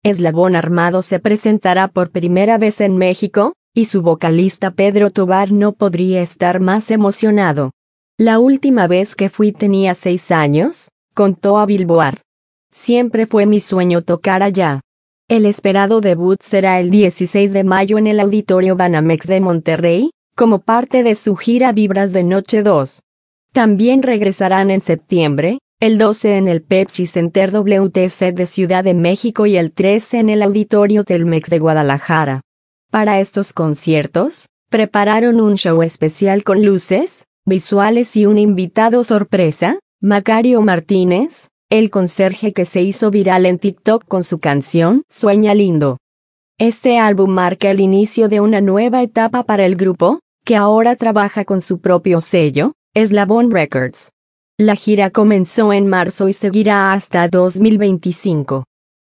Eslabón Armado se presentará por primera vez en México, y su vocalista Pedro Tobar no podría estar más emocionado. La última vez que fui tenía 6 años, contó a Billboard. Siempre fue mi sueño tocar allá. El esperado debut será el 16 de mayo en el Auditorio Banamex de Monterrey, como parte de su gira Vibras de Noche 2. También regresarán en septiembre, el 12 en el Pepsi Center WTC de Ciudad de México y el 13 en el Auditorio Telmex de Guadalajara. Para estos conciertos, prepararon un show especial con luces, visuales y un invitado sorpresa, Macario Martínez, el conserje que se hizo viral en TikTok con su canción Sueña Lindo. Este álbum marca el inicio de una nueva etapa para el grupo, que ahora trabaja con su propio sello, Eslabón Records. La gira comenzó en marzo y seguirá hasta 2025.